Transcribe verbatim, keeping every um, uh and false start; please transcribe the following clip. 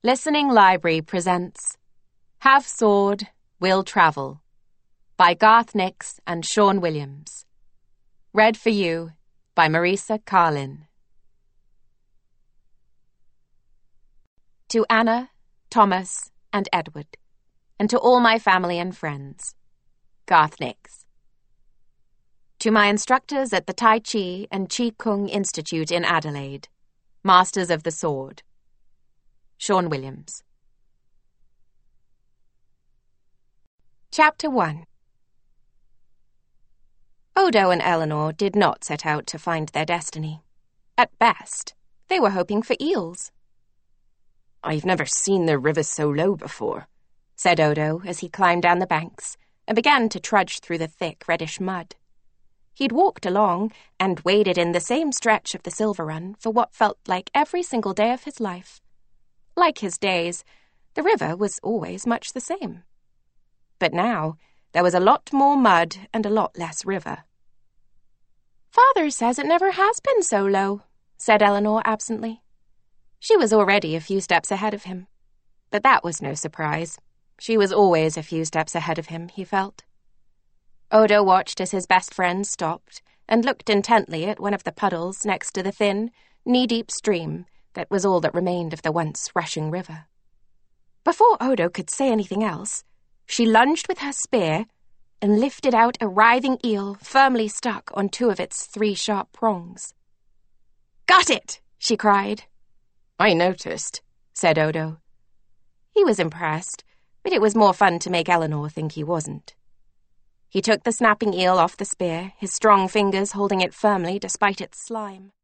Listening Library presents Have Sword, Will Travel by Garth Nix and Sean Williams. Read for you by Marisa Carlin. To Anna, Thomas, and Edward, and to all my family and friends. Garth Nix. To my instructors at the Tai Chi and Qi Kung Institute in Adelaide, Masters of the Sword. Sean Williams. Chapter one. Odo and Eleanor did not set out to find their destiny. At best, they were hoping for eels. "I've never seen the river so low before," said Odo as he climbed down the banks and began to trudge through the thick reddish mud. He'd walked along and waded in the same stretch of the Silver Run for what felt like every single day of his life. Like his days, the river was always much the same. But now, there was a lot more mud and a lot less river. "Father says it never has been so low," said Eleanor absently. She was already a few steps ahead of him. But that was no surprise. She was always a few steps ahead of him, he felt. Odo watched as his best friend stopped and looked intently at one of the puddles next to the thin, knee-deep stream that was all that remained of the once rushing river. Before Odo could say anything else, she lunged with her spear and lifted out a writhing eel firmly stuck on two of its three sharp prongs. "Got it!" she cried. "I noticed," said Odo. He was impressed, but it was more fun to make Eleanor think he wasn't. He took the snapping eel off the spear, his strong fingers holding it firmly despite its slime.